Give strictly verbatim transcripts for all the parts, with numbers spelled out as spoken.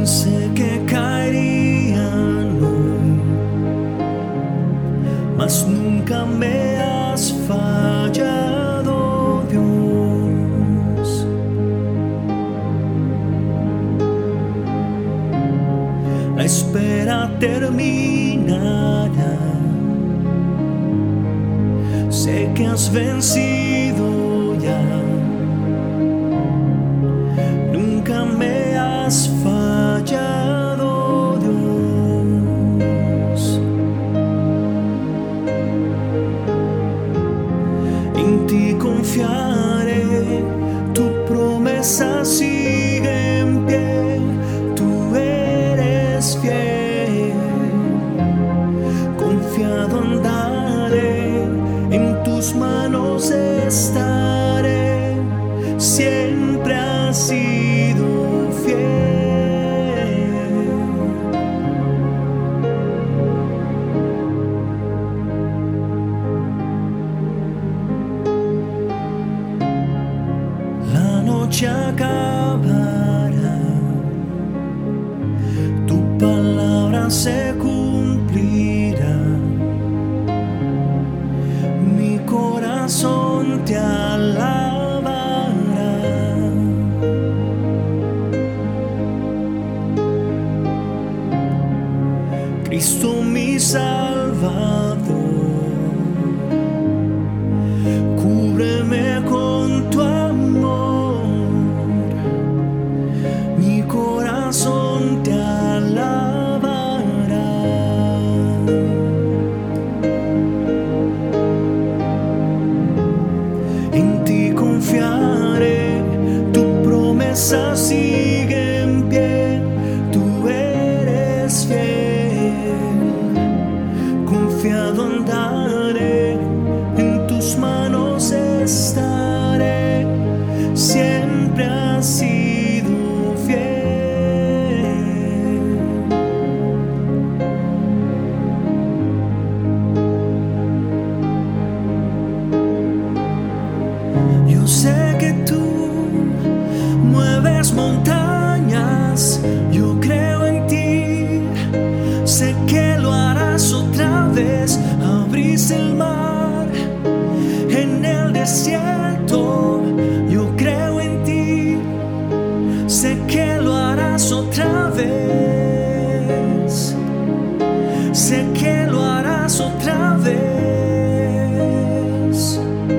Pensé que caerían hoy, mas nunca me has fallado, Dios. La espera terminará. Sé que has vencido ya. Nunca me has fallado, Dios. En ti confiaré, tu promesa sigue en pie. Tú eres fiel, confiado andaré, en tus manos estaré. Siempre has sido fiel. La noche acabará, tu palabra se cumplirá. Mi corazón te alabará. Cristo mi Salvador, cúbreme con tu amor. Mi corazón te alabará. En ti confiaré, tu promesa sigue en pie. Tú eres fiel, confiado andaré, en tus manos estaré. Siempre has sido fiel. Yo sé que tú mueves montañas, yo creo en ti. Sé que lo harás otra vez. Abriste el mar en el desierto, yo creo en ti. Sé que lo harás otra vez. Sé que lo harás otra vez.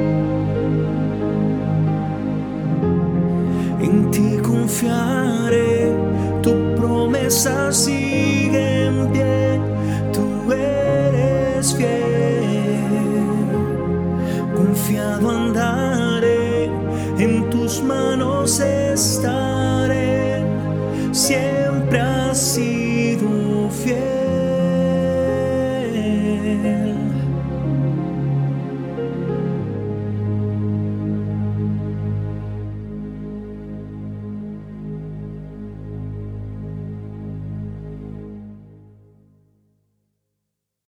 En ti confiaré, tu promesa sigue en pie. Tú eres fiel, confiado andaré, en tus manos estaré. Siempre así.